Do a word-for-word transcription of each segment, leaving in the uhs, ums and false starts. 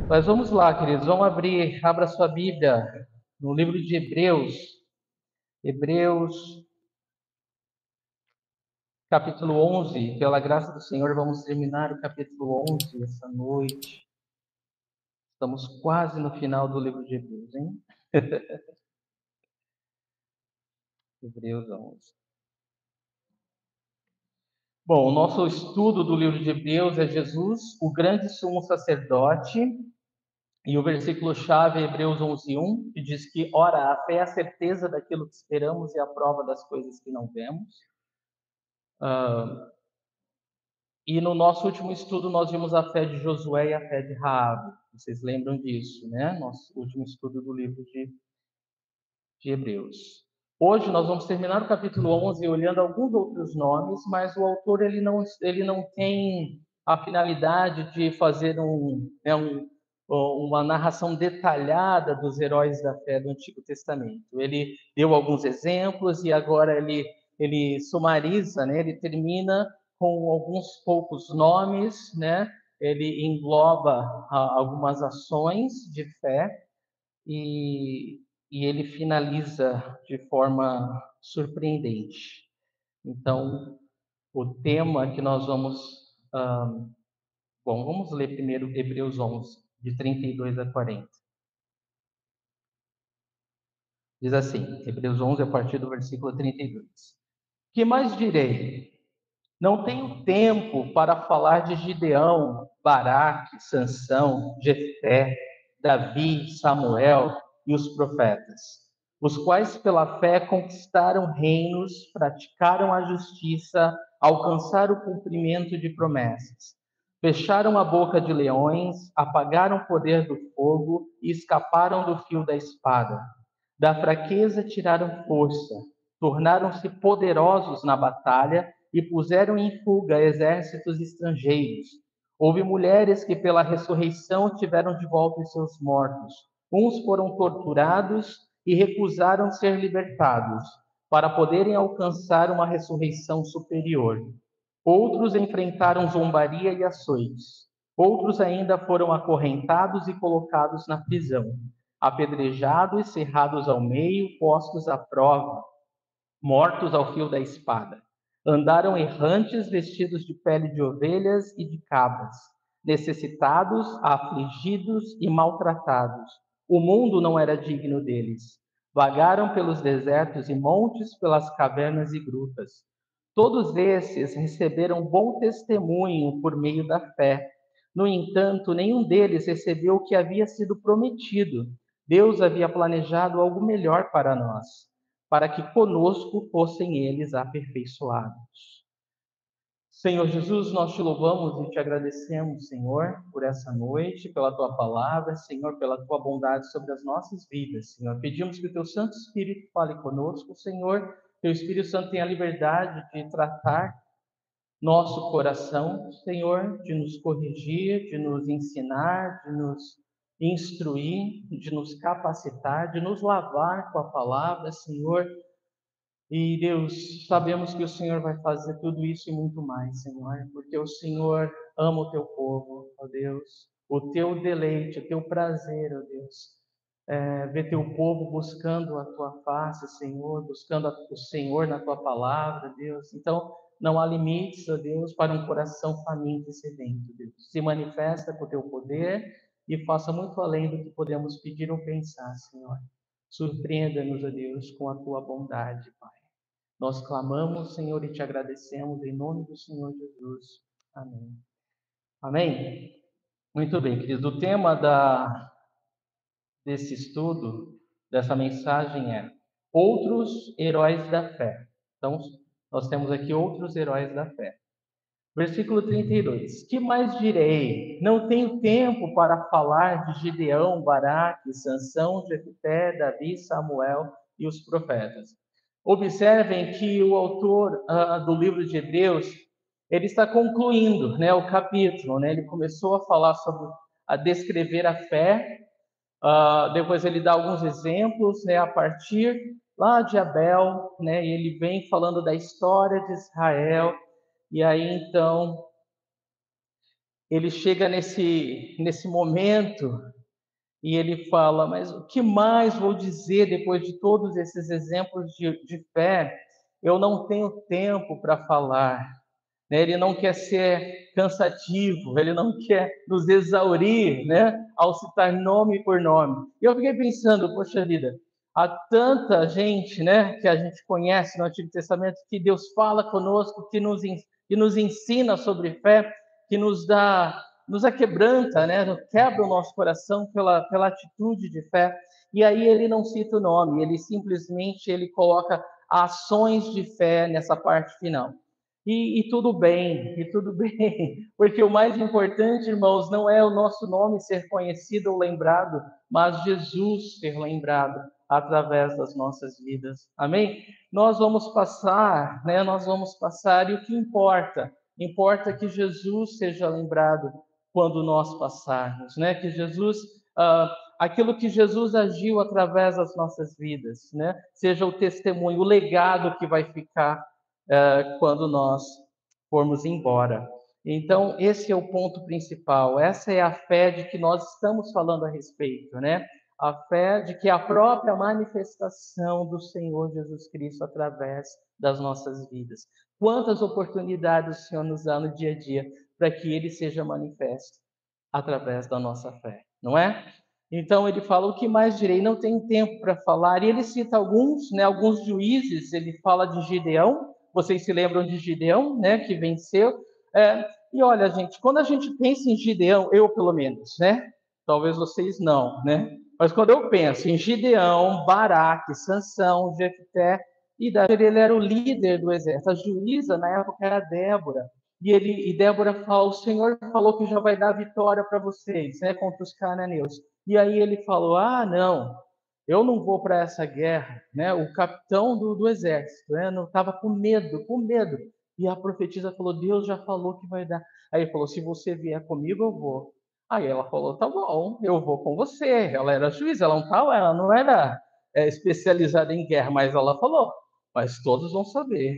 Mas vamos lá, queridos, vamos abrir, abra sua Bíblia no livro de Hebreus, Hebreus, capítulo onze. Pela graça do Senhor, vamos terminar o capítulo onze essa noite. Estamos quase no final do livro de Hebreus, hein? Hebreus onze. Bom, o nosso estudo do livro de Hebreus é Jesus, o grande sumo sacerdote, e o versículo-chave é Hebreus onze, um, que diz que, ora, a fé é a certeza daquilo que esperamos e a prova das coisas que não vemos. Ah, E no nosso último estudo nós vimos a fé de Josué e a fé de Raabe. Vocês lembram disso, né? Nosso último estudo do livro de, de Hebreus. Hoje nós vamos terminar o capítulo onze olhando alguns outros nomes, mas o autor ele não, ele não tem a finalidade de fazer um, né, um, uma narração detalhada dos heróis da fé do Antigo Testamento. Ele deu alguns exemplos e agora ele, ele sumariza, né? Ele termina com alguns poucos nomes, né? Ele engloba ah, algumas ações de fé e, e ele finaliza de forma surpreendente. Então, o tema que nós vamos. Ah, bom, vamos ler primeiro Hebreus onze, de trinta e dois a quarenta. Diz assim, Hebreus onze, a partir do versículo trinta e dois. Que mais direi? Não tenho tempo para falar de Gideão, Baraque, Sansão, Jefté, Davi, Samuel e os profetas, os quais pela fé conquistaram reinos, praticaram a justiça, alcançaram o cumprimento de promessas, fecharam a boca de leões, apagaram o poder do fogo e escaparam do fio da espada. Da fraqueza tiraram força, tornaram-se poderosos na batalha e puseram em fuga exércitos estrangeiros. Houve mulheres que, pela ressurreição, tiveram de volta os seus mortos. Uns foram torturados e recusaram ser libertados, para poderem alcançar uma ressurreição superior. Outros enfrentaram zombaria e açoites. Outros ainda foram acorrentados e colocados na prisão, apedrejados, cerrados ao meio, postos à prova, mortos ao fio da espada. Andaram errantes, vestidos de pele de ovelhas e de cabras, necessitados, afligidos e maltratados. O mundo não era digno deles. Vagaram pelos desertos e montes, pelas cavernas e grutas. Todos esses receberam bom testemunho por meio da fé. No entanto, nenhum deles recebeu o que havia sido prometido. Deus havia planejado algo melhor para nós, para que conosco fossem eles aperfeiçoados. Senhor Jesus, nós te louvamos e te agradecemos, Senhor, por essa noite, pela tua palavra, Senhor, pela tua bondade sobre as nossas vidas, Senhor. Pedimos que o teu Santo Espírito fale conosco, Senhor. Teu Espírito Santo tem a liberdade de tratar nosso coração, Senhor, de nos corrigir, de nos ensinar, de nos instruir, de nos capacitar, de nos lavar com a palavra, Senhor. E Deus, sabemos que o Senhor vai fazer tudo isso e muito mais, Senhor, porque o Senhor ama o teu povo, ó Deus, o teu deleite, o teu prazer, ó Deus, é ver teu povo buscando a tua face, Senhor, buscando o Senhor na tua palavra, Deus. Então, não há limites, ó Deus, para um coração faminto e sedento, Deus. Se manifesta com o teu poder e faça muito além do que podemos pedir ou pensar, Senhor. Surpreenda-nos, ó Deus, com a tua bondade, Pai. Nós clamamos, Senhor, e te agradecemos em nome do Senhor Jesus. Amém. Amém? Muito bem, queridos. O tema da, desse estudo, dessa mensagem é outros heróis da fé. Então, nós temos aqui outros heróis da fé. Versículo trinta e dois. Que mais direi? Não tenho tempo para falar de Gideão, Baraque, Sansão, Jefté, Davi, Samuel e os profetas. Observem que o autor uh, do livro de Hebreus, ele está concluindo, né, o capítulo, né? Ele começou a falar sobre, a descrever a fé, uh, depois ele dá alguns exemplos, né, a partir lá de Abel, né? E ele vem falando da história de Israel. E aí, então, ele chega nesse, nesse momento e ele fala, mas o que mais vou dizer depois de todos esses exemplos de, de fé? Eu não tenho tempo para falar. Né? Ele não quer ser cansativo, ele não quer nos exaurir, né? Ao citar nome por nome. E eu fiquei pensando, poxa vida, há tanta gente, né, que a gente conhece no Antigo Testamento, que Deus fala conosco, que nos, que nos ensina sobre fé, que nos dá, nos aquebranta, né, quebra o nosso coração pela, pela atitude de fé. E aí ele não cita o nome, ele simplesmente ele coloca ações de fé nessa parte final. E, e, tudo bem, e tudo bem, porque o mais importante, irmãos, não é o nosso nome ser conhecido ou lembrado, mas Jesus ser lembrado através das nossas vidas. Amém? Nós vamos passar, né? Nós vamos passar, e o que importa? Importa que Jesus seja lembrado quando nós passarmos, né? Que Jesus, ah, aquilo que Jesus agiu através das nossas vidas, né? Seja o testemunho, o legado que vai ficar Uh, quando nós formos embora. Então, esse é o ponto principal. Essa é a fé de que nós estamos falando a respeito, né? A fé de que a própria manifestação do Senhor Jesus Cristo através das nossas vidas. Quantas oportunidades o Senhor nos dá no dia a dia para que Ele seja manifesto através da nossa fé, não é? Então ele fala, o que mais direi? Não tem tempo para falar. E ele cita alguns, né, alguns juízes. Ele fala de Gideão. Vocês se lembram de Gideão, né, que venceu? É, e olha, gente, quando a gente pensa em Gideão, eu pelo menos, né? Talvez vocês não, né? Mas quando eu penso em Gideão, Baraque, Sansão, Jefté e Davi, ele era o líder do exército. A juíza na época era Débora. E, ele, e Débora fala, o Senhor falou que já vai dar vitória para vocês, né, contra os cananeus. E aí ele falou, ah, não, eu não vou para essa guerra, né? O capitão do, do exército, né? Não estava com medo, com medo. E a profetisa falou, Deus já falou que vai dar. Aí ele falou, se você vier comigo, eu vou. Aí ela falou, tá bom, eu vou com você. Ela era juíza, ela não tava, ela não era é, especializada em guerra, mas ela falou, mas todos vão saber,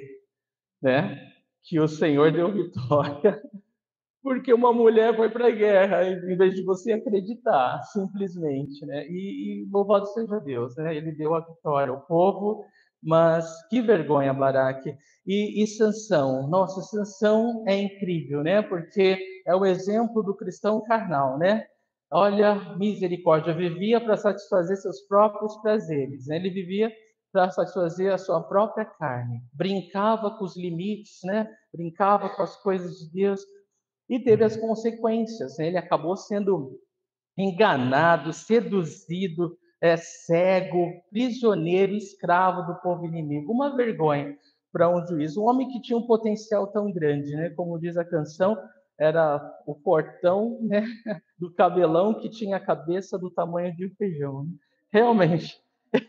né? Que o Senhor deu vitória porque uma mulher foi para a guerra, em vez de você acreditar, simplesmente, né? E, e louvado seja Deus, né? Ele deu a vitória ao povo, mas que vergonha, Baraque. E, e Sansão, nossa, Sansão é incrível, né? Porque é o exemplo do cristão carnal, né? Olha, misericórdia, vivia para satisfazer seus próprios prazeres, né? Ele vivia para satisfazer a sua própria carne, brincava com os limites, né? Brincava com as coisas de Deus, e teve as consequências, né? Ele acabou sendo enganado, seduzido, é, cego, prisioneiro, escravo do povo inimigo. Uma vergonha para um juiz. Um homem que tinha um potencial tão grande, né? Como diz a canção, era o portão, né? Do cabelão que tinha a cabeça do tamanho de um feijão. Né? Realmente,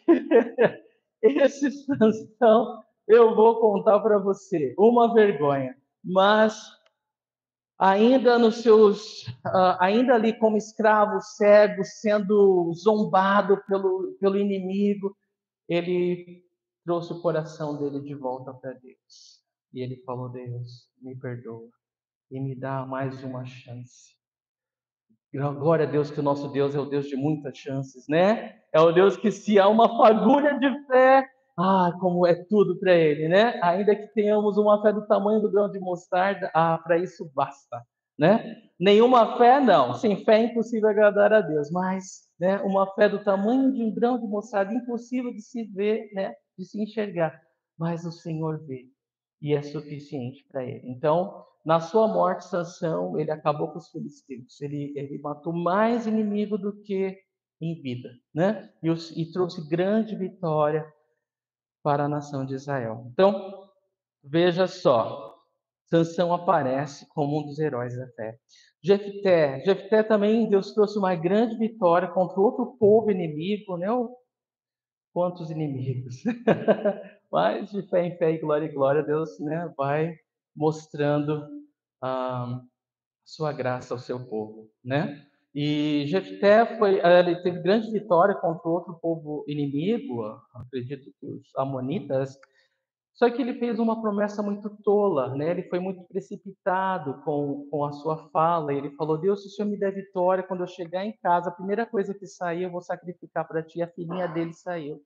esse Sansão eu vou contar para você. Uma vergonha. Mas ainda nos seus, uh, ainda ali como escravo cego, sendo zombado pelo, pelo inimigo, ele trouxe o coração dele de volta para Deus. E ele falou, Deus, me perdoa e me dá mais uma chance. Glória a Deus que o nosso Deus é o Deus de muitas chances, né? É o Deus que se há uma fagulha de fé, ah, como é tudo para Ele, né? Ainda que tenhamos uma fé do tamanho do grão de mostarda, ah, para isso basta, né? Nenhuma fé, não. Sem fé é impossível agradar a Deus, mas, né, uma fé do tamanho de um grão de mostarda, impossível de se ver, né? De se enxergar, mas o Senhor vê e é suficiente para Ele. Então, na sua morte, Sansão, ele acabou com os filisteus. Ele, ele matou mais inimigo do que em vida, né? E, os, e trouxe grande vitória para a nação de Israel. Então, veja só, Sansão aparece como um dos heróis da fé. Jefté, Jefté também, Deus trouxe uma grande vitória contra outro povo inimigo, né? Quantos inimigos? Mas de fé em fé e glória em glória, Deus, né, vai mostrando a sua graça ao seu povo, né? E Jefté foi, ele teve grande vitória contra outro povo inimigo, acredito que os amonitas, Só que ele fez uma promessa muito tola, né? Ele foi muito precipitado com, com a sua fala. Ele falou: Deus, se o Senhor me der vitória, quando eu chegar em casa, a primeira coisa que sair, eu vou sacrificar para ti. A filhinha dele saiu.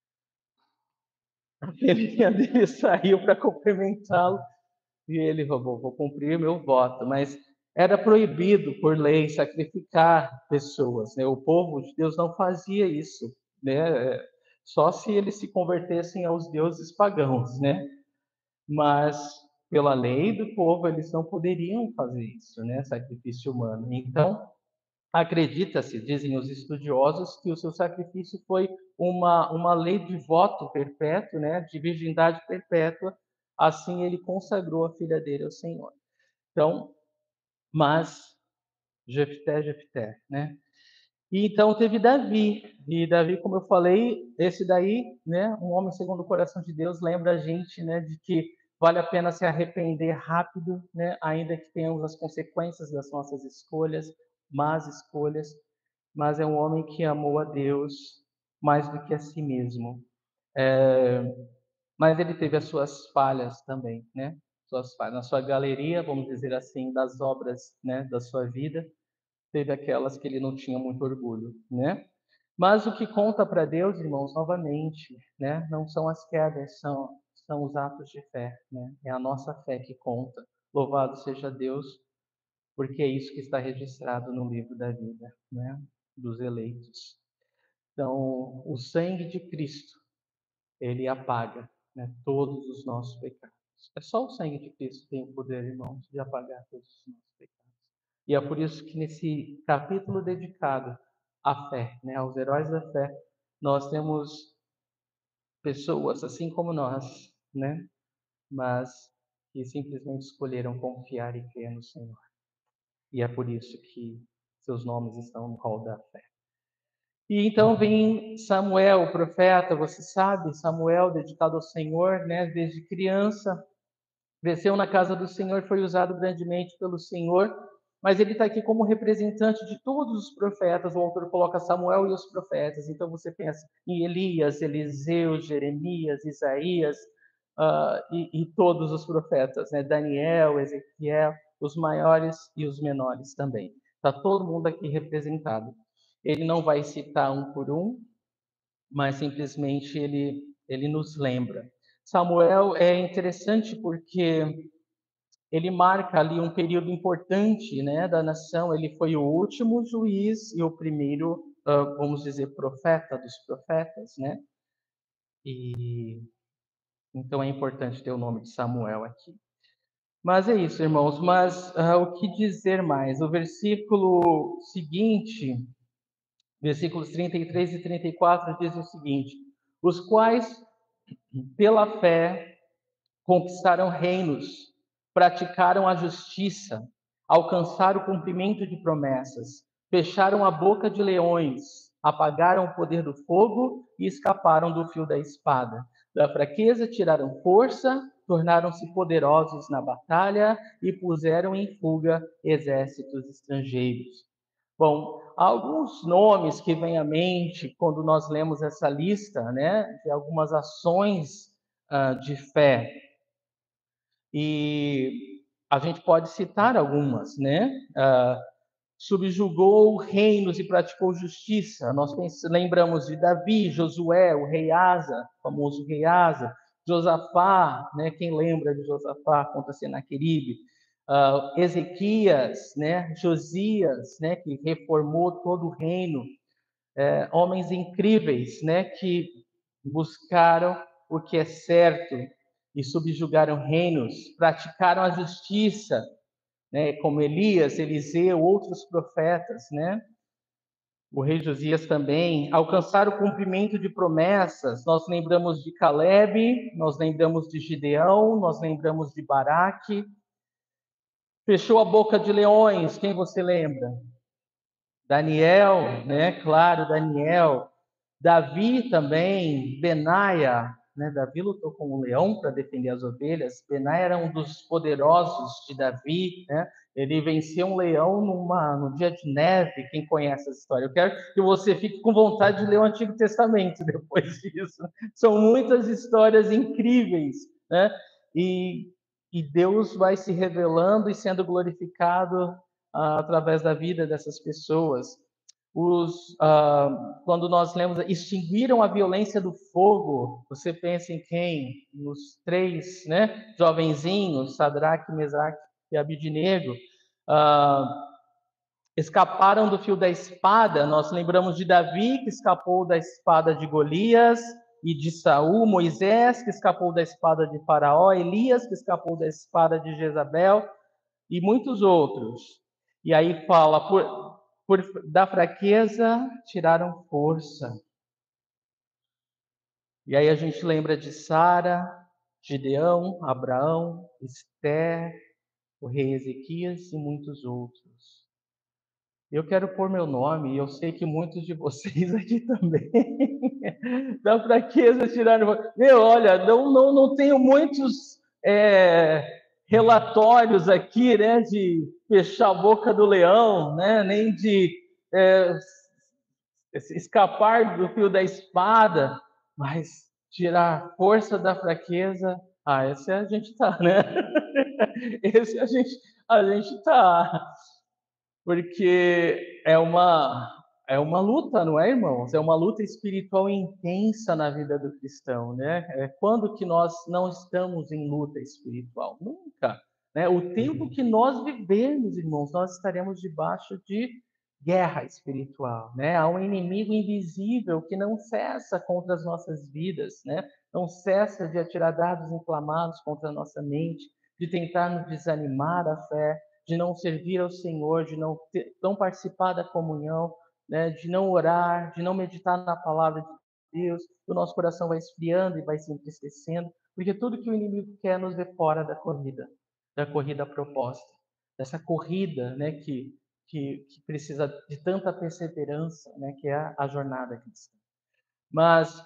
A filhinha dele saiu para cumprimentá-lo. E ele falou: vou cumprir meu voto. Mas era proibido, por lei, sacrificar pessoas, né? O povo de Deus não fazia isso, né? Só se eles se convertessem aos deuses pagãos, né? Mas pela lei do povo eles não poderiam fazer isso, né? Sacrifício humano. Então, acredita-se, dizem os estudiosos, que o seu sacrifício foi uma, uma lei de voto perpétuo, né? De virgindade perpétua. Assim ele consagrou a filha dele ao Senhor. Então, mas Jefté, Jefté, né? E então teve Davi, e Davi, como eu falei, esse daí, né, um homem segundo o coração de Deus, lembra a gente, né, de que vale a pena se arrepender rápido, né, ainda que tenhamos as consequências das nossas escolhas, más escolhas, mas é um homem que amou a Deus mais do que a si mesmo. É, mas ele teve as suas falhas também, né? Suas falhas. Na sua galeria, vamos dizer assim, das obras, né, da sua vida, teve aquelas que ele não tinha muito orgulho, né? Mas o que conta para Deus, irmãos, novamente, né, não são as quedas, são, são os atos de fé, né? É a nossa fé que conta. Louvado seja Deus, porque é isso que está registrado no livro da vida, né, dos eleitos. Então, o sangue de Cristo, ele apaga, né, todos os nossos pecados. É só o sangue de Cristo que tem o poder, irmãos, de apagar todos os nossos pecados. E é por isso que nesse capítulo dedicado à fé, né, aos heróis da fé, nós temos pessoas assim como nós, né, mas que simplesmente escolheram confiar e crer no Senhor. E é por isso que seus nomes estão no rol da fé. E então vem Samuel, o profeta, você sabe, Samuel dedicado ao Senhor, né, desde criança, cresceu na casa do Senhor, foi usado grandemente pelo Senhor, mas ele está aqui como representante de todos os profetas. O autor coloca Samuel e os profetas. Então você pensa em Elias, Eliseu, Jeremias, Isaías uh, e, e todos os profetas, né? Daniel, Ezequiel, os maiores e os menores também. Está todo mundo aqui representado. Ele não vai citar um por um, mas simplesmente ele, ele nos lembra. Samuel é interessante porque ele marca ali um período importante, né, da nação. Ele foi o último juiz e o primeiro, uh, vamos dizer, profeta dos profetas, né? E então é importante ter o nome de Samuel aqui. Mas é isso, irmãos. Mas uh, o que dizer mais? O versículo seguinte, versículos trinta e três e trinta e quatro, diz o seguinte: os quais, pela fé, conquistaram reinos, praticaram a justiça, alcançaram o cumprimento de promessas, fecharam a boca de leões, apagaram o poder do fogo e escaparam do fio da espada. Da fraqueza tiraram força, tornaram-se poderosos na batalha e puseram em fuga exércitos estrangeiros. Bom, alguns nomes que vêm à mente quando nós lemos essa lista, né, de algumas ações uh, de fé. E a gente pode citar algumas, né? Uh, subjugou reinos e praticou justiça. Nós lembramos de Davi, Josué, o rei Asa, o famoso rei Asa, Josafá, né? Quem lembra de Josafá contra Senaqueribe? Uh, Ezequias, né? Josias, né? Que reformou todo o reino. É, homens incríveis, né? Que buscaram o que é certo e subjugaram reinos, praticaram a justiça, né, como Elias, Eliseu, outros profetas, né? O rei Josias também, alcançaram o cumprimento de promessas. Nós lembramos de Caleb, nós lembramos de Gideão, nós lembramos de Baraque. Fechou a boca de leões, quem você lembra? Daniel, né? Claro, Daniel. Davi também, Benaia, né? Davi lutou com o leão para defender as ovelhas. Benaia era um dos poderosos de Davi, né? Ele venceu um leão numa, no dia de neve. Quem conhece essa história? Eu quero que você fique com vontade de ler o Antigo Testamento depois disso. São muitas histórias incríveis, né? E, e Deus vai se revelando e sendo glorificado ah, através da vida dessas pessoas. Os, ah, quando nós lemos, extinguiram a violência do fogo, você pensa em quem? Nos três, né, jovenzinhos, Sadraque, Mesaque e Abidnego, ah, escaparam do fio da espada. Nós lembramos de Davi, que escapou da espada de Golias e de Saul, Moisés, que escapou da espada de Faraó, Elias, que escapou da espada de Jezabel, e muitos outros. E aí fala, por, por da fraqueza tiraram força. E aí a gente lembra de Sara, Gideão, Abraão, Esther, o rei Ezequias e muitos outros. Eu quero pôr meu nome, e eu sei que muitos de vocês aqui também, da fraqueza tiraram. Meu, olha, não, não, não tenho muitos é, relatórios aqui, né, de fechar a boca do leão, né, nem de é, escapar do fio da espada, mas tirar a força da fraqueza, ah, esse a gente tá, né? Esse a gente, a gente tá. Porque é uma, é uma luta, não é, irmãos? É uma luta espiritual intensa na vida do cristão, né? É quando que nós não estamos em luta espiritual? Nunca. Né? O tempo que nós vivemos, irmãos, nós estaremos debaixo de guerra espiritual, né? Há um inimigo invisível que não cessa contra as nossas vidas, né? Não cessa de atirar dardos inflamados contra a nossa mente, de tentar nos desanimar a fé, de não servir ao Senhor, de não, ter, não participar da comunhão, né, de não orar, de não meditar na palavra de Deus, o nosso coração vai esfriando e vai se entristecendo, porque tudo que o inimigo quer é nos ver fora da corrida, da corrida proposta, dessa corrida, né, que, que, que precisa de tanta perseverança, né, que é a, a jornada cristã. Mas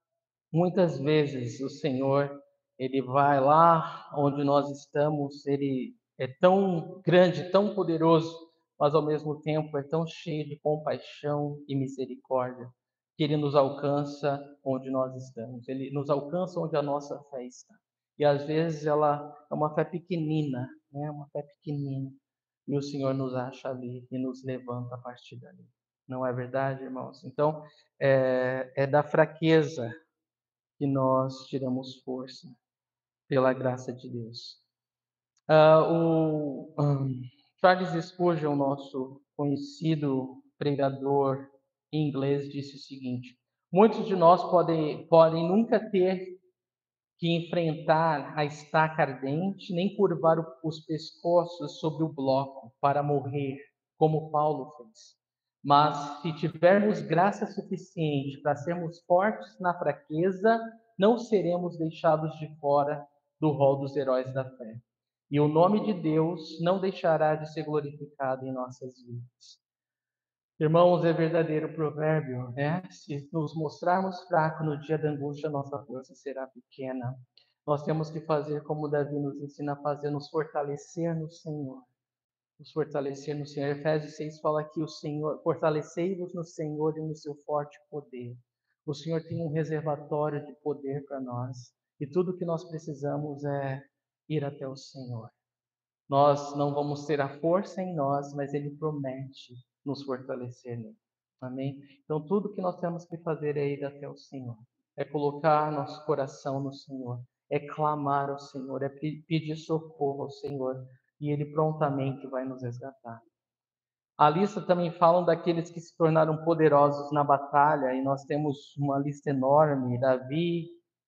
muitas vezes o Senhor, ele vai lá onde nós estamos, ele é tão grande, tão poderoso, mas ao mesmo tempo é tão cheio de compaixão e misericórdia, que ele nos alcança onde nós estamos, ele nos alcança onde a nossa fé está. E às vezes ela é uma fé pequenina, né? Uma fé pequenina, e o Senhor nos acha ali e nos levanta a partir dali. Não é verdade, irmãos? Então, é, é da fraqueza que nós tiramos força pela graça de Deus. Uh, o um, Charles Spurgeon, nosso conhecido pregador inglês, disse o seguinte: muitos de nós podem, podem nunca ter que enfrentar a estaca ardente, nem curvar os pescoços sobre o bloco para morrer, como Paulo fez. Mas se tivermos graça suficiente para sermos fortes na fraqueza, não seremos deixados de fora do rol dos heróis da fé. E o nome de Deus não deixará de ser glorificado em nossas vidas. Irmãos, é verdadeiro provérbio, né? Se nos mostrarmos fracos no dia da angústia, nossa força será pequena. Nós temos que fazer como Davi nos ensina a fazer, nos fortalecer no Senhor. Nos fortalecer no Senhor. Efésios seis fala que o Senhor, fortalecei-vos no Senhor e no seu forte poder. O Senhor tem um reservatório de poder para nós. E tudo que nós precisamos é ir até o Senhor. Nós não vamos ter a força em nós, mas Ele promete nos fortalecer nele. Amém? Então, tudo que nós temos que fazer é ir até o Senhor. É colocar nosso coração no Senhor. É clamar ao Senhor. É pedir socorro ao Senhor. E Ele prontamente vai nos resgatar. A lista também fala daqueles que se tornaram poderosos na batalha. E nós temos uma lista enorme. Davi,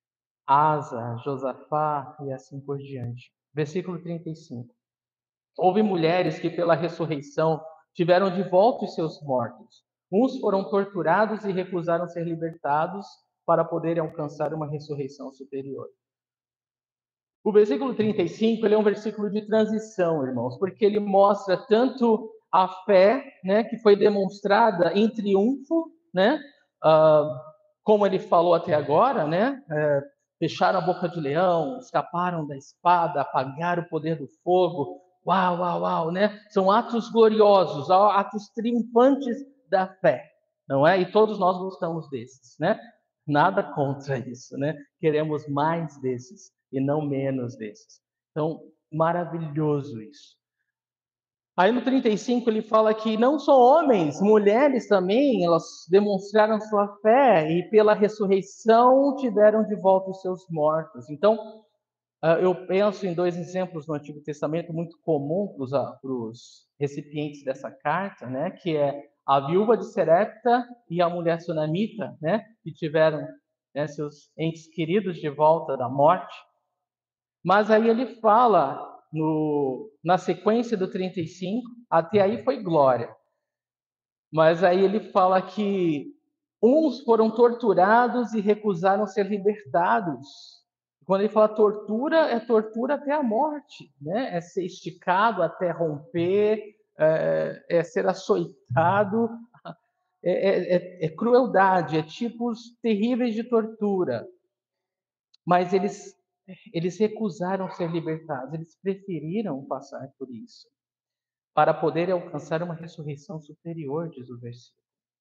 Asa, Josafá e assim por diante. Versículo trinta e cinco. Houve mulheres que, pela ressurreição, tiveram de volta os seus mortos. Uns foram torturados e recusaram ser libertados para poderem alcançar uma ressurreição superior. O versículo trinta e cinco ele é um versículo de transição, irmãos, porque ele mostra tanto a fé, né, que foi demonstrada em triunfo, né, uh, como ele falou até agora, né, é, fecharam a boca de leão, escaparam da espada, apagaram o poder do fogo. Uau, uau, uau, né? São atos gloriosos, atos triunfantes da fé, não é? E todos nós gostamos desses, né? Nada contra isso, né? Queremos mais desses. e não menos desses. Então, maravilhoso isso. Aí no trinta e cinco ele fala que não só homens, mulheres também, elas demonstraram sua fé e pela ressurreição tiveram de volta os seus mortos. Então, ah, eu penso em dois exemplos no Antigo Testamento muito comum para os recipientes dessa carta, né, que é a viúva de Serepta e a mulher sunamita, né, que tiveram, né, seus entes queridos de volta da morte. Mas aí ele fala, no, na sequência do trinta e cinco, até aí foi glória. Mas aí ele fala que uns foram torturados e recusaram ser libertados. Quando ele fala tortura, é tortura até a morte, né? É ser esticado até romper, é, é ser açoitado, é, é, é, é crueldade, é tipos terríveis de tortura. Mas eles, eles recusaram ser libertados, eles preferiram passar por isso, para poderem alcançar uma ressurreição superior, diz o versículo.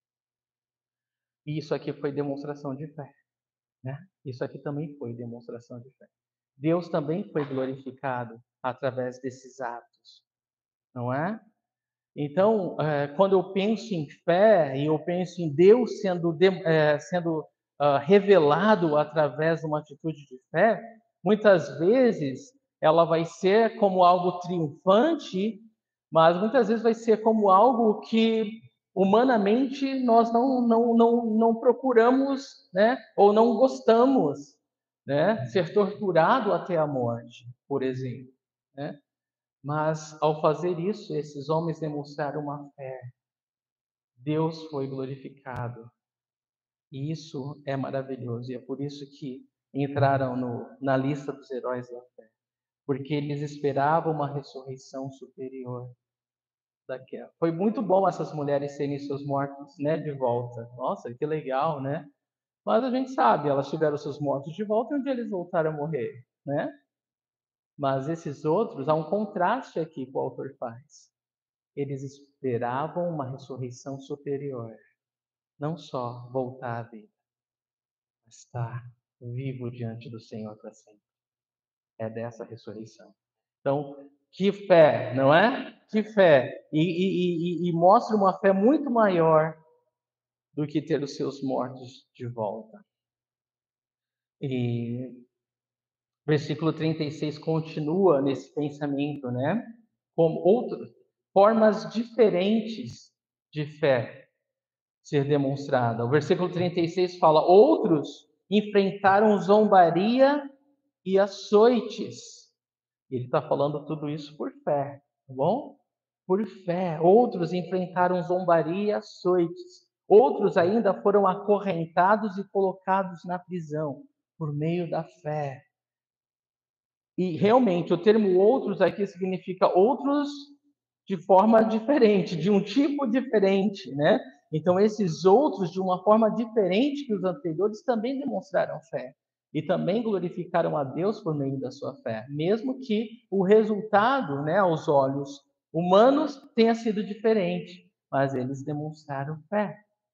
E isso aqui foi demonstração de fé, né? Isso aqui também foi demonstração de fé. Deus também foi glorificado através desses atos, não é? Então, é, quando eu penso em fé e eu penso em Deus sendo, é, sendo uh, revelado através de uma atitude de fé, muitas vezes ela vai ser como algo triunfante, mas muitas vezes vai ser como algo que humanamente nós não, não, não, não procuramos, né? Ou não gostamos, né? Ser torturado até a morte, por exemplo, né? Mas, ao fazer isso, esses homens demonstraram uma fé. Deus foi glorificado. E isso é maravilhoso. E é por isso que entraram no, na lista dos heróis da fé. Porque eles esperavam uma ressurreição superior daquela. Foi muito bom essas mulheres serem seus mortos, né, de volta. Nossa, que legal, né? Mas a gente sabe, elas tiveram seus mortos de volta e um dia eles voltaram a morrer, né? Mas esses outros, há um contraste aqui que o autor faz. Eles esperavam uma ressurreição superior, não só voltar à vida, mas estar vivo diante do Senhor para sempre. É dessa ressurreição. Então, que fé, não é? Que fé! E, e, e, e mostra uma fé muito maior do que ter os seus mortos de volta. E versículo trinta e seis continua nesse pensamento, né? Como outras formas diferentes de fé ser demonstrada. O versículo trinta e seis fala: outros enfrentaram zombaria e açoites. Ele está falando tudo isso por fé, tá bom? Por fé. Outros enfrentaram zombaria e açoites. Outros ainda foram acorrentados e colocados na prisão por meio da fé. E realmente, o termo outros aqui significa outros de forma diferente, de um tipo diferente, né? Então, esses outros, de uma forma diferente que os anteriores, também demonstraram fé. E também glorificaram a Deus por meio da sua fé, mesmo que o resultado, né, aos olhos humanos, tenha sido diferente, mas eles demonstraram fé.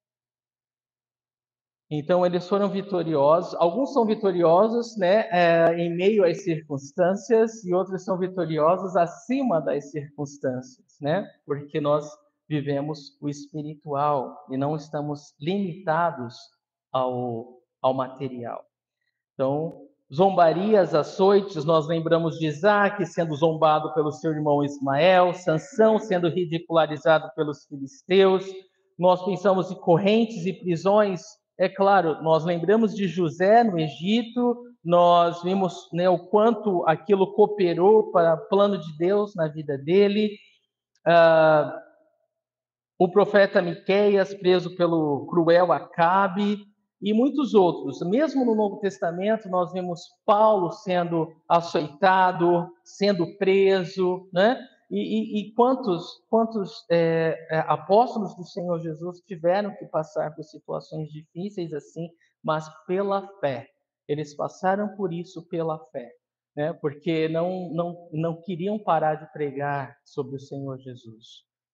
Então, eles foram vitoriosos. Alguns são vitoriosos, né, é, em meio às circunstâncias, e outros são vitoriosos acima das circunstâncias, né? Porque nós vivemos o espiritual e não estamos limitados ao, ao material. Então, zombarias, açoites, nós lembramos de Isaac sendo zombado pelo seu irmão Ismael, Sansão sendo ridicularizado pelos filisteus. Nós pensamos em correntes e prisões. É claro, nós lembramos de José no Egito, nós vimos, né, o quanto aquilo cooperou para o plano de Deus na vida dele. Ah, o profeta Miqueias preso pelo cruel Acabe e muitos outros. Mesmo no Novo Testamento, nós vemos Paulo sendo açoitado, sendo preso, né? E, e, e quantos, quantos é, é, apóstolos do Senhor Jesus tiveram que passar por situações difíceis assim, mas pela fé. Eles passaram por isso pela fé, né? Porque não, não, não queriam parar de pregar sobre o Senhor Jesus.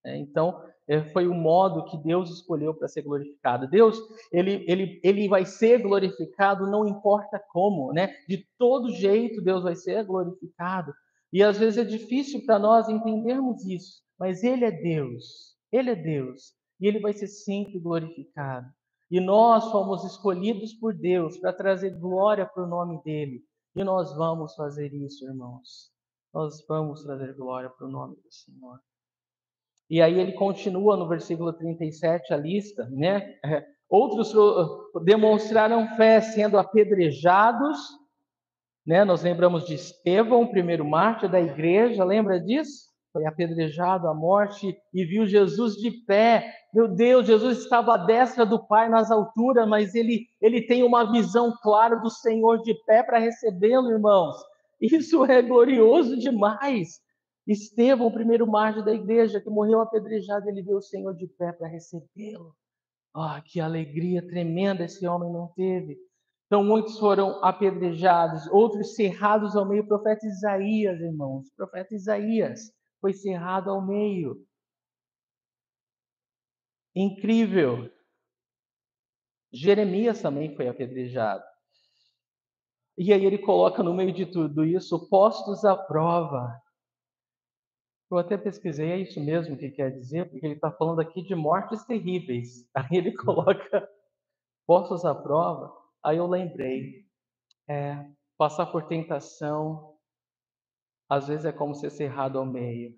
né? Então, é, foi o modo que Deus escolheu para ser glorificado. Deus, ele, ele, ele vai ser glorificado, não importa como, né? De todo jeito, Deus vai ser glorificado. E às vezes é difícil para nós entendermos isso, mas Ele é Deus, Ele é Deus, e Ele vai ser sempre glorificado. E nós fomos escolhidos por Deus para trazer glória para o nome dEle. E nós vamos fazer isso, irmãos. Nós vamos trazer glória para o nome do Senhor. E aí ele continua no versículo trinta e sete a lista, né? Outros demonstraram fé sendo apedrejados, né? Nós lembramos de Estevão, o primeiro mártir da igreja, lembra disso? Foi apedrejado à morte e viu Jesus de pé. Meu Deus, Jesus estava à destra do Pai nas alturas, mas ele, ele tem uma visão clara do Senhor de pé para recebê-lo, irmãos. Isso é glorioso demais. Estevão, o primeiro mártir da igreja, que morreu apedrejado, ele viu o Senhor de pé para recebê-lo. Ah, que alegria tremenda esse homem não teve. Então, muitos foram apedrejados, outros cerrados ao meio. O profeta Isaías, irmãos, o profeta Isaías foi cerrado ao meio. Incrível. Jeremias também foi apedrejado. E aí ele coloca no meio de tudo isso, postos à prova. Eu até pesquisei, é isso mesmo que quer dizer, porque ele está falando aqui de mortes terríveis. Aí ele coloca postos à prova. Aí eu lembrei, é, passar por tentação, às vezes é como ser cerrado ao meio.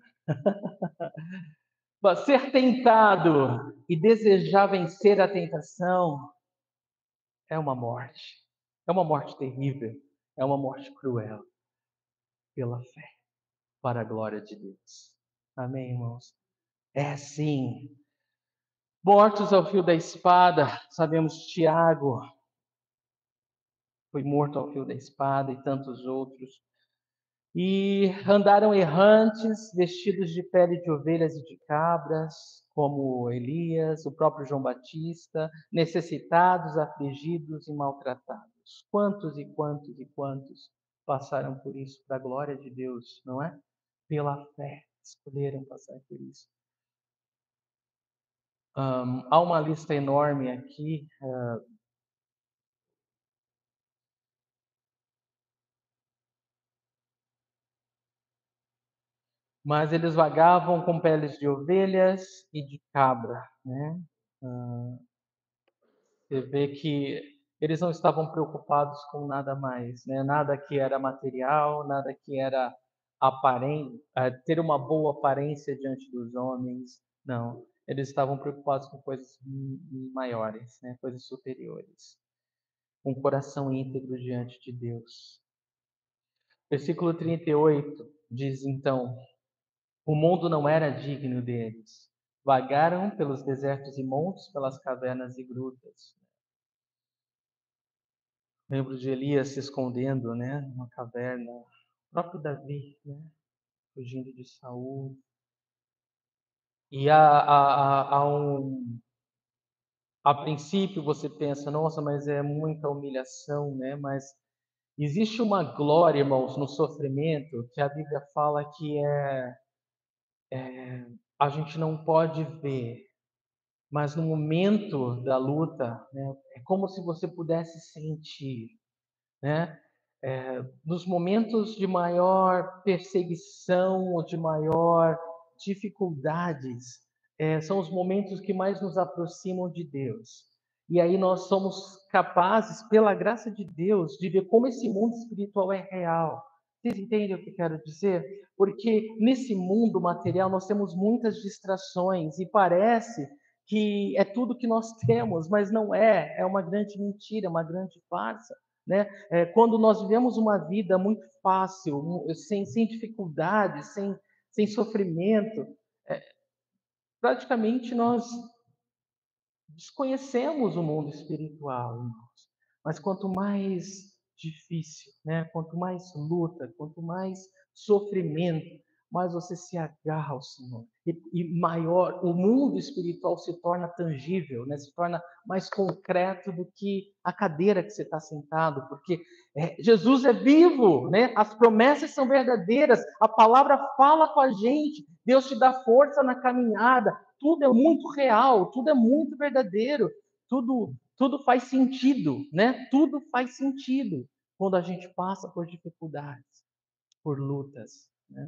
Ser tentado e desejar vencer a tentação é uma morte. É uma morte terrível. É uma morte cruel. Pela fé, para a glória de Deus. Amém, irmãos? É sim. Mortos ao fio da espada, sabemos Tiago foi morto ao fio da espada e tantos outros. E andaram errantes, vestidos de pele de ovelhas e de cabras, como Elias, o próprio João Batista, necessitados, afligidos e maltratados. Quantos e quantos e quantos passaram por isso, para a glória de Deus, não é? Pela fé, escolheram passar por isso. Um, há uma lista enorme aqui. Uh, mas eles vagavam com peles de ovelhas e de cabra, né? Uh, você vê que eles não estavam preocupados com nada mais, né? Nada que era material, nada que era aparente, uh, ter uma boa aparência diante dos homens. Não, eles estavam preocupados com coisas maiores, né? Coisas superiores. Um coração íntegro diante de Deus. Versículo trinta e oito diz então: o mundo não era digno deles. Vagaram pelos desertos e montes, pelas cavernas e grutas. Lembro de Elias se escondendo, né, numa caverna. O próprio Davi, né, fugindo de Saul. E a, a, a, um, a princípio você pensa, nossa, mas é muita humilhação, né? Mas existe uma glória, irmãos, no sofrimento que a Bíblia fala que é, é a gente não pode ver. Mas no momento da luta, né, é como se você pudesse sentir, né? É, nos momentos de maior perseguição ou de maior dificuldades, é, são os momentos que mais nos aproximam de Deus. E aí nós somos capazes, pela graça de Deus, de ver como esse mundo espiritual é real. Vocês entendem o que eu quero dizer? Porque nesse mundo material nós temos muitas distrações e parece que é tudo que nós temos, mas não é. É uma grande mentira, uma grande farsa. Né? É, quando nós vivemos uma vida muito fácil, sem, sem dificuldades, sem, sem sofrimento, é, praticamente nós desconhecemos o mundo espiritual, irmãos. Mas quanto mais difícil, né? Quanto mais luta, quanto mais sofrimento, mais você se agarra ao Senhor. E, e maior, o mundo espiritual se torna tangível, né? Se torna mais concreto do que a cadeira que você está sentado, porque é, Jesus é vivo, né? As promessas são verdadeiras, a palavra fala com a gente, Deus te dá força na caminhada, tudo é muito real, tudo é muito verdadeiro, tudo, tudo faz sentido, né? Tudo faz sentido quando a gente passa por dificuldades, por lutas, né?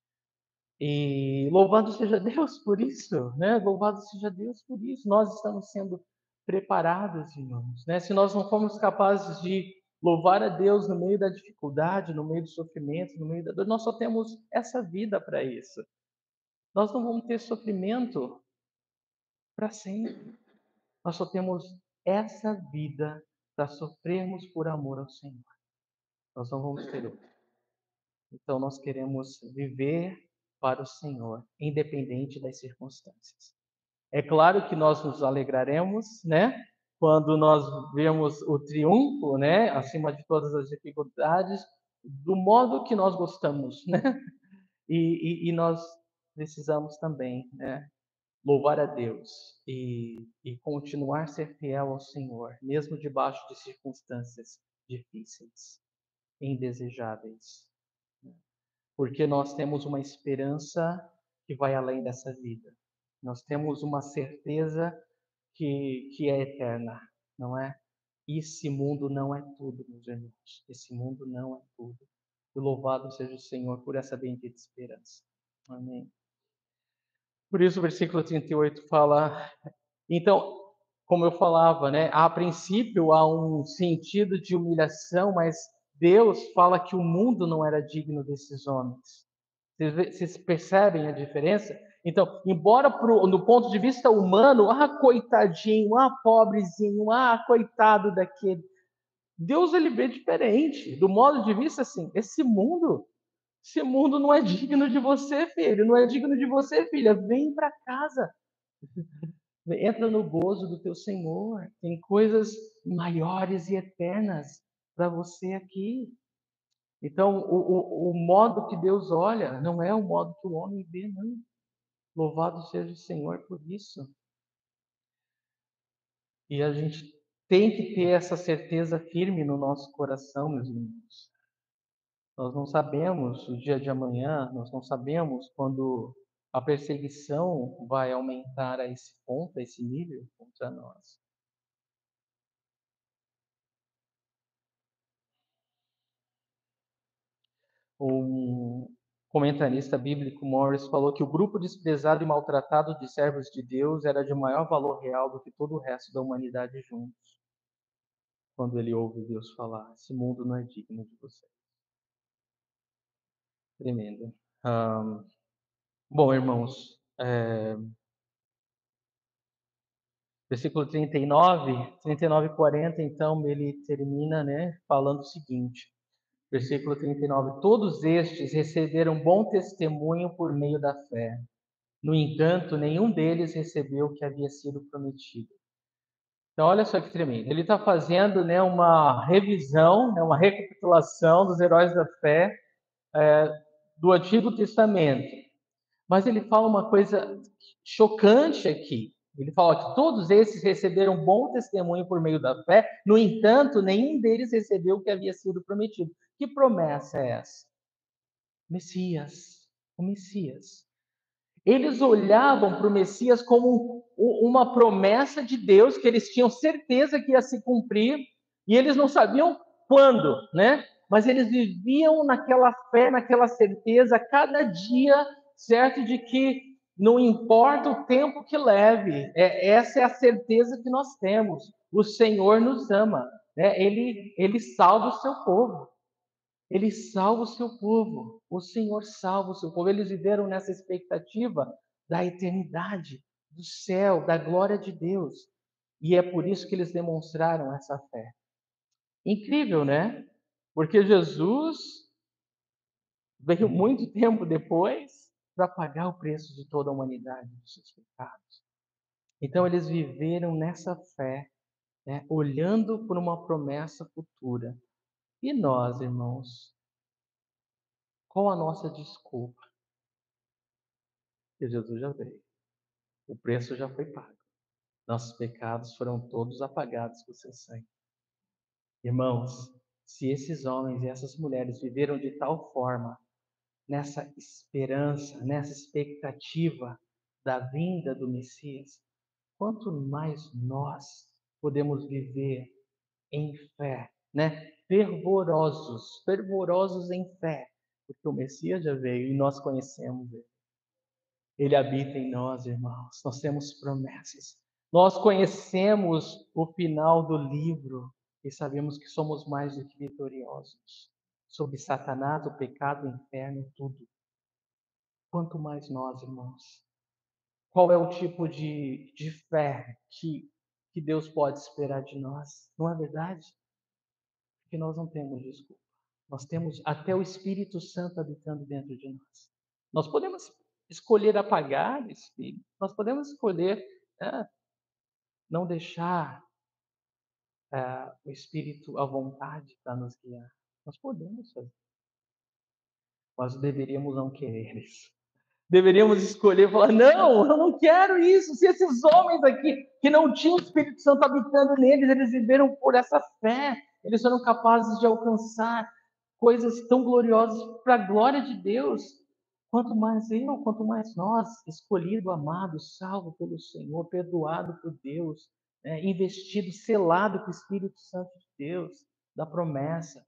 E louvado seja Deus por isso, né? Louvado seja Deus por isso. Nós estamos sendo preparados, irmãos, né? Se nós não formos capazes de louvar a Deus no meio da dificuldade, no meio do sofrimento, no meio da dor, nós só temos essa vida para isso. Nós não vamos ter sofrimento para sempre. Nós só temos essa vida para sofrermos por amor ao Senhor. Nós não vamos ter outra. Então nós queremos viver para o Senhor, independente das circunstâncias. É claro que nós nos alegraremos, né? Quando nós vemos o triunfo, né? Acima de todas as dificuldades, do modo que nós gostamos, né? E, e, e nós precisamos também, né? Louvar a Deus e, e continuar a ser fiel ao Senhor, mesmo debaixo de circunstâncias difíceis, indesejáveis, porque nós temos uma esperança que vai além dessa vida. Nós temos uma certeza que, que é eterna, não é? Esse mundo não é tudo, meus irmãos. Esse mundo não é tudo. E louvado seja o Senhor por essa bendita esperança. Amém. Por isso o versículo trinta e oito fala... Então, como eu falava, né? A princípio há um sentido de humilhação, mas Deus fala que o mundo não era digno desses homens. Vocês percebem a diferença? Então, embora pro, no ponto de vista humano, ah, coitadinho, ah, pobrezinho, ah, coitado daquele. Deus ele vê diferente. Do modo de vista, assim, esse mundo, esse mundo não é digno de você, filho, não é digno de você, filha. Vem para casa. Entra no gozo do teu Senhor. Tem coisas maiores e eternas para você aqui. Então, o, o, o modo que Deus olha não é o modo que o homem vê, não. Louvado seja o Senhor por isso. E a gente tem que ter essa certeza firme no nosso coração, meus irmãos. Nós não sabemos o dia de amanhã, nós não sabemos quando a perseguição vai aumentar a esse ponto, a esse nível contra nós. Um comentarista bíblico, Morris, falou que o grupo desprezado e maltratado de servos de Deus era de maior valor real do que todo o resto da humanidade juntos. Quando ele ouve Deus falar, esse mundo não é digno de você. Tremendo. Um, bom, irmãos, é, versículo trinta e nove, trinta e nove e quarenta, então, ele termina, né, falando o seguinte, versículo trinta e nove, todos estes receberam bom testemunho por meio da fé. No entanto, nenhum deles recebeu o que havia sido prometido. Então, olha só que tremendo. Ele está fazendo, né, uma revisão, né, uma recapitulação dos heróis da fé é, do Antigo Testamento. Mas ele fala uma coisa chocante aqui. Ele fala que todos esses receberam bom testemunho por meio da fé, no entanto, nenhum deles recebeu o que havia sido prometido. Que promessa é essa? Messias, o Messias. Eles olhavam para o Messias como uma promessa de Deus que eles tinham certeza que ia se cumprir e eles não sabiam quando, né? Mas eles viviam naquela fé, naquela certeza, cada dia, certo de que não importa o tempo que leve, é, essa é a certeza que nós temos. O Senhor nos ama, né? Ele, ele salva o seu povo. Ele salva o seu povo. O Senhor salva o seu povo. Eles viveram nessa expectativa da eternidade, do céu, da glória de Deus. E é por isso que eles demonstraram essa fé. Incrível, né? Porque Jesus veio muito tempo depois para pagar o preço de toda a humanidade, dos seus pecados. Então eles viveram nessa fé, né, olhando por uma promessa futura. E nós, irmãos, qual a nossa desculpa? E Jesus já veio. O preço já foi pago. Nossos pecados foram todos apagados com o seu sangue. Irmãos, se esses homens e essas mulheres viveram de tal forma, nessa esperança, nessa expectativa da vinda do Messias, quanto mais nós podemos viver em fé, né? Fervorosos, fervorosos em fé, porque o Messias já veio e nós conhecemos ele. Ele habita em nós, irmãos. Nós temos promessas. Nós conhecemos o final do livro e sabemos que somos mais do que vitoriosos sobre Satanás, o pecado, o inferno e tudo. Quanto mais nós, irmãos. Qual é o tipo de, de fé que, que Deus pode esperar de nós? Não é verdade? Porque nós não temos desculpa. Nós temos até o Espírito Santo habitando dentro de nós. Nós podemos escolher apagar esse Espírito. Nós podemos escolher, né, não deixar é, o Espírito à vontade para nos guiar. Nós podemos fazer. Mas deveríamos não querer isso. Deveríamos escolher e falar: não, eu não quero isso. Se esses homens aqui, que não tinham o Espírito Santo habitando neles, eles viveram por essa fé, eles foram capazes de alcançar coisas tão gloriosas para a glória de Deus. Quanto mais eu, quanto mais nós, escolhido, amado, salvo pelo Senhor, perdoado por Deus, né, investido, selado com o Espírito Santo de Deus, da promessa.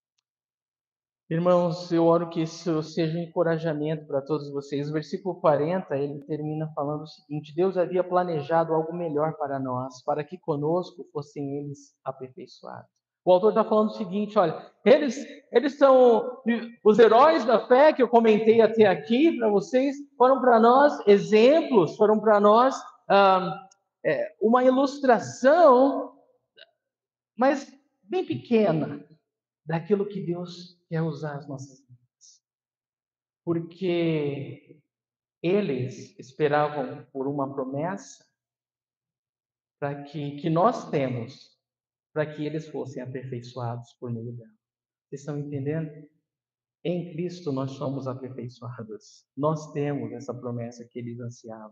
Irmãos, eu oro que isso seja um encorajamento para todos vocês. O versículo quarenta, ele termina falando o seguinte: Deus havia planejado algo melhor para nós, para que conosco fossem eles aperfeiçoados. O autor está falando o seguinte: olha, eles, eles são os heróis da fé que eu comentei até aqui para vocês, foram para nós exemplos, foram para nós ah, é, uma ilustração, mas bem pequena, daquilo que Deus quer usar as nossas vidas. Porque eles esperavam por uma promessa para que, que nós temos, para que eles fossem aperfeiçoados por meio dela. Vocês estão entendendo? Em Cristo nós somos aperfeiçoados. Nós temos essa promessa que eles ansiavam.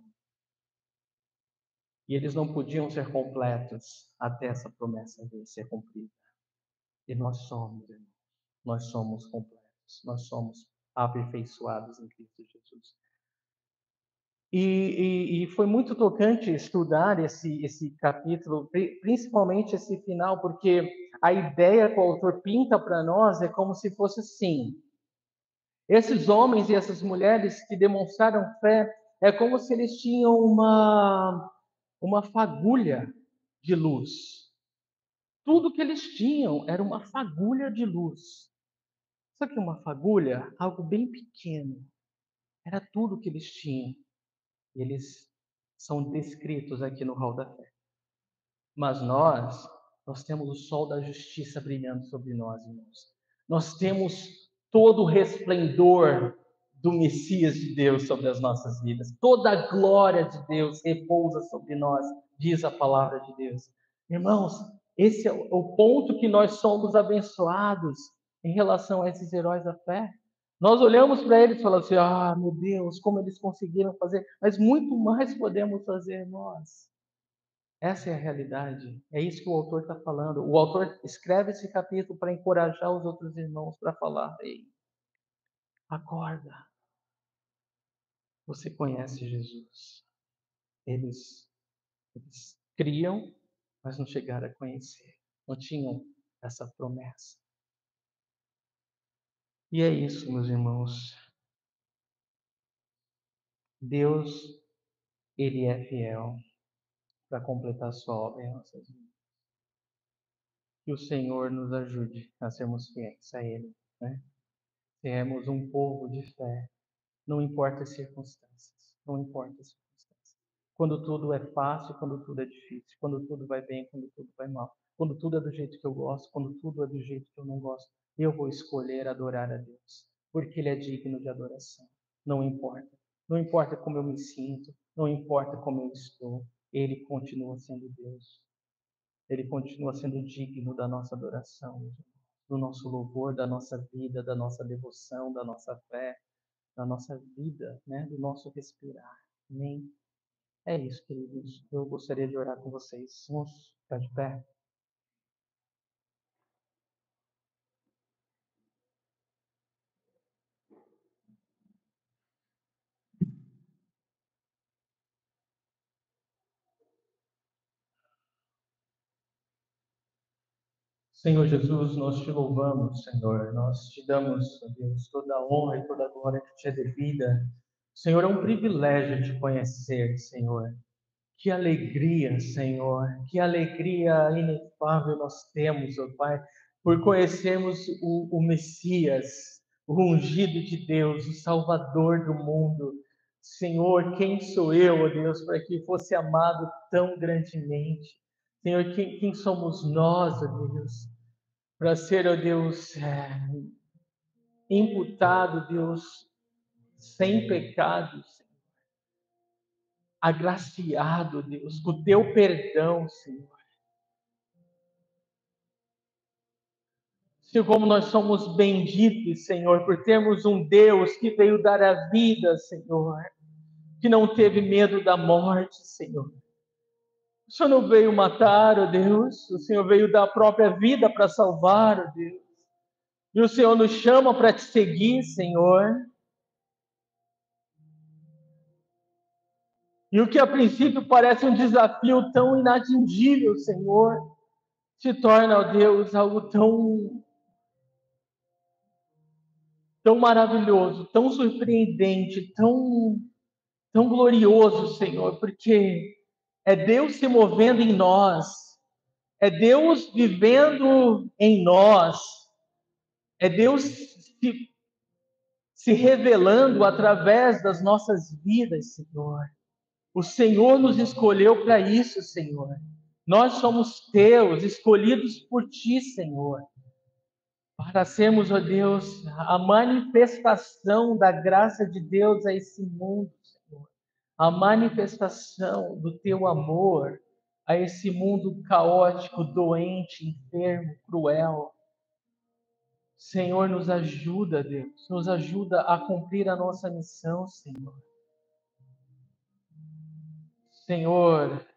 E eles não podiam ser completos até essa promessa vir ser cumprida. E nós somos, irmãos. Nós somos completos. Nós somos aperfeiçoados em Cristo Jesus. E, e, e foi muito tocante estudar esse, esse capítulo, principalmente esse final, porque a ideia que o autor pinta para nós é como se fosse assim: esses homens e essas mulheres que demonstraram fé, é como se eles tinham uma, uma fagulha de luz. Tudo que eles tinham era uma fagulha de luz. Só que uma fagulha, algo bem pequeno, era tudo que eles tinham. Eles são descritos aqui no Hall da Fé. Mas nós, nós temos o sol da justiça brilhando sobre nós, irmãos. Nós temos todo o resplendor do Messias de Deus sobre as nossas vidas. Toda a glória de Deus repousa sobre nós, diz a palavra de Deus. Irmãos, esse é o ponto que nós somos abençoados em relação a esses heróis da fé. Nós olhamos para eles e falamos assim: ah, meu Deus, como eles conseguiram fazer, mas muito mais podemos fazer nós. Essa é a realidade. É isso que o autor está falando. O autor escreve esse capítulo para encorajar os outros irmãos, para falar: ei, acorda. Você conhece Jesus. Eles, eles criam, mas não chegaram a conhecer. Não tinham essa promessa. E é isso, meus irmãos. Deus, Ele é fiel para completar a sua obra em nossas vidas. Que o Senhor nos ajude a sermos fiéis a Ele, né? Sermos um povo de fé, não importa as circunstâncias, não importa as circunstâncias. Quando tudo é fácil, quando tudo é difícil, quando tudo vai bem, quando tudo vai mal, quando tudo é do jeito que eu gosto, quando tudo é do jeito que eu não gosto, eu vou escolher adorar a Deus, porque Ele é digno de adoração. Não importa. Não importa como eu me sinto, não importa como eu estou, Ele continua sendo Deus. Ele continua sendo digno da nossa adoração, do nosso louvor, da nossa vida, da nossa devoção, da nossa fé. na nossa vida, né? Do nosso respirar. Amém? É isso, queridos. Eu gostaria de orar com vocês. Vamos ficar de pé? Senhor Jesus, nós te louvamos, Senhor. Nós te damos, ó Deus, toda a honra e toda a glória que te é devida. Senhor, é um privilégio te conhecer, Senhor. Que alegria, Senhor. Que alegria inefável nós temos, ó Pai, por conhecermos o, o Messias, o ungido de Deus, o Salvador do mundo. Senhor, quem sou eu, ó Deus, para que fosse amado tão grandemente? Senhor, quem, quem somos nós, ó Deus, para ser, ó Deus, é, imputado, Deus, sem pecados, agraciado, Deus, com o teu perdão, Senhor. Senhor, como nós somos benditos, Senhor, por termos um Deus que veio dar a vida, Senhor, que não teve medo da morte, Senhor. O Senhor não veio matar, ó Deus, o Senhor veio dar a própria vida para salvar, ó Deus. E o Senhor nos chama para te seguir, Senhor. E o que a princípio parece um desafio tão inatingível, Senhor, se torna, ó Deus, algo tão, tão maravilhoso, tão surpreendente, tão, tão glorioso, Senhor, porque é Deus se movendo em nós, é Deus vivendo em nós, é Deus se, se revelando através das nossas vidas, Senhor. O Senhor nos escolheu para isso, Senhor. Nós somos teus, escolhidos por ti, Senhor, para sermos, ó Deus, a manifestação da graça de Deus a esse mundo, Senhor. A manifestação do teu amor a esse mundo caótico, doente, enfermo, cruel. Senhor, nos ajuda, Deus, nos ajuda a cumprir a nossa missão, Senhor. Senhor,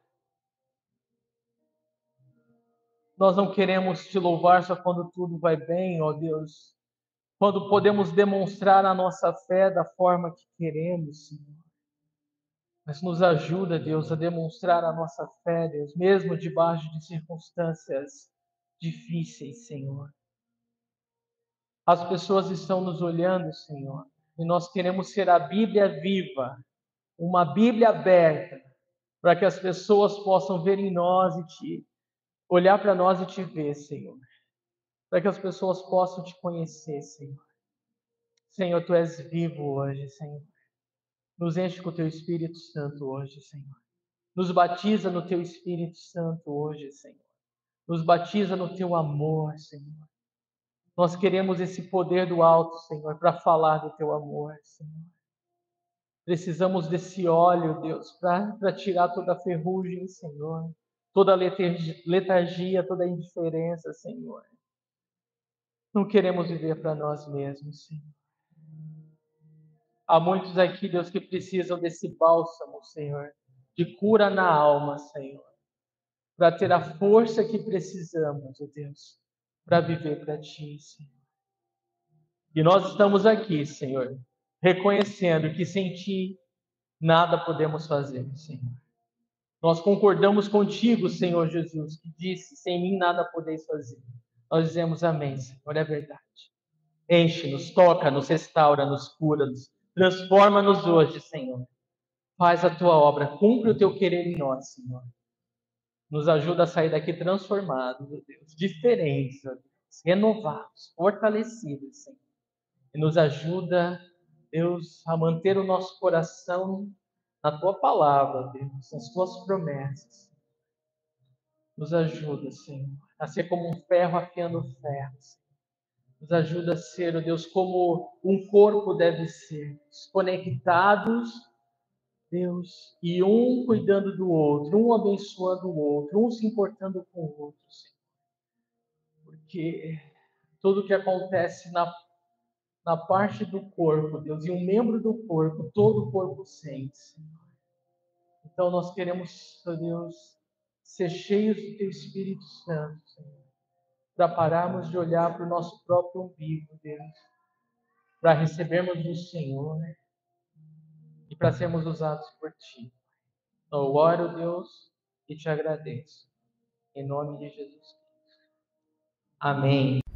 nós não queremos te louvar só quando tudo vai bem, ó Deus, quando podemos demonstrar a nossa fé da forma que queremos, Senhor. Mas nos ajuda, Deus, a demonstrar a nossa fé, Deus, mesmo debaixo de circunstâncias difíceis, Senhor. As pessoas estão nos olhando, Senhor, e nós queremos ser a Bíblia viva, uma Bíblia aberta, para que as pessoas possam ver em nós e te olhar para nós e te ver, Senhor. Para que as pessoas possam te conhecer, Senhor. Senhor, tu és vivo hoje, Senhor. Nos enche com o teu Espírito Santo hoje, Senhor. Nos batiza no teu Espírito Santo hoje, Senhor. Nos batiza no teu amor, Senhor. Nós queremos esse poder do alto, Senhor, para falar do teu amor, Senhor. Precisamos desse óleo, Deus, para tirar toda a ferrugem, Senhor. Toda a letargia, toda a indiferença, Senhor. Não queremos viver para nós mesmos, Senhor. Há muitos aqui, Deus, que precisam desse bálsamo, Senhor, de cura na alma, Senhor, para ter a força que precisamos, ó Deus, para viver para Ti, Senhor. E nós estamos aqui, Senhor, reconhecendo que sem Ti nada podemos fazer, Senhor. Nós concordamos contigo, Senhor Jesus, que disse, sem mim nada podeis fazer. Nós dizemos amém, Senhor, é verdade. Enche-nos, toca-nos, restaura-nos, cura-nos, transforma-nos hoje, Senhor. Faz a tua obra, cumpre o teu querer em nós, Senhor. Nos ajuda a sair daqui transformados, ó Deus, diferentes, ó Deus, renovados, fortalecidos, Senhor. E nos ajuda, Deus, a manter o nosso coração na tua palavra, Deus, nas tuas promessas. Nos ajuda, Senhor, a ser como um ferro afiando ferro, Senhor. Nos ajuda a ser, ó Deus, como um corpo deve ser, conectados, Deus, e um cuidando do outro, um abençoando o outro, um se importando com o outro, Senhor. Porque tudo que acontece na, na parte do corpo, Deus, e um membro do corpo, todo o corpo sente, Senhor. Então nós queremos, ó Deus, ser cheios do Teu Espírito Santo, Senhor, para pararmos de olhar para o nosso próprio umbigo, Deus, para recebermos do Senhor e para sermos usados por Ti. Eu oro, Deus, e te agradeço. Em nome de Jesus. Amém.